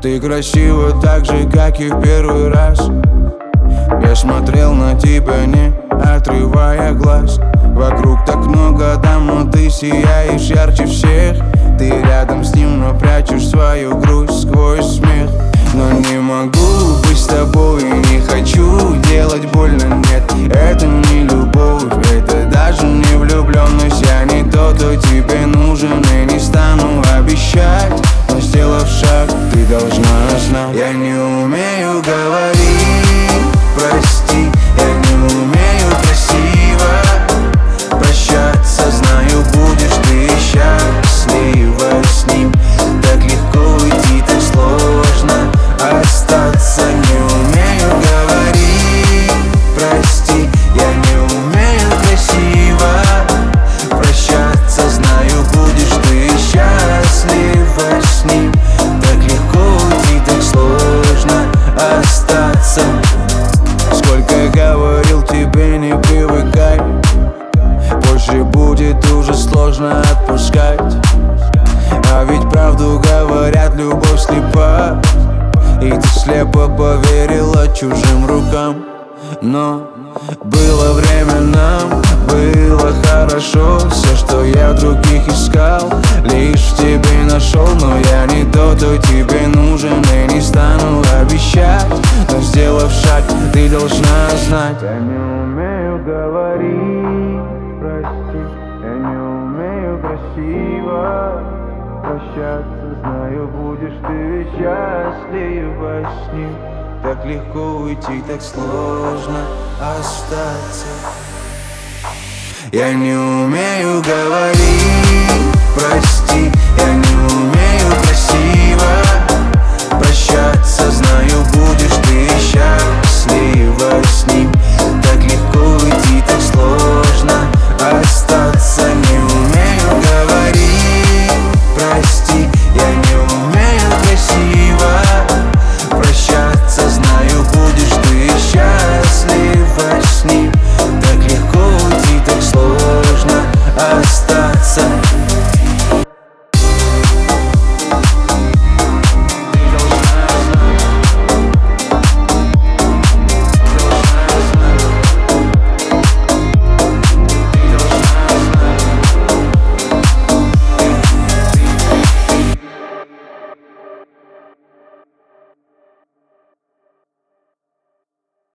Ты красива так же, как и в первый раз. Я смотрел на тебя, не отрывая глаз. Вокруг так много дам, но ты сияешь ярче всех. Ты рядом с ним, но прячешь свою грусть сквозь смех. Но не могу быть с тобой, не хочу делать больно, нет. Это не любовь, это даже не влюбленность. Я не тот, кто тебе нужен, и не стану обещать, но сделав шаг, ты должна знать. Я не умею говорить, прости, я не умею красиво прощаться. Знаю, будешь ты счастлива с ним. Так легко уйти, так сложно остаться. Не умею говорить, прости, я не умею красиво прощаться. Знаю, будешь ты счастлива с ним. Так легко уйти, так сложно остаться. Сколько говорил тебе, не привыкай, позже будет уже сложно отпускать. А ведь правду говорят, любовь слепа, и ты слепо поверила чужим рукам. Но было время нам, было хорошо. Все, что я в других искал, лишь в тебе нашел. Но я не тот, кто тебе нужен, и не стану обещать, но сделав шаг, ты должна знать. Я не умею говорить, прости, я не умею красиво прощаться. Знаю, будешь ты счастлива с ним. Так легко уйти, так сложно остаться. Я не умею говорить, прости, я не умею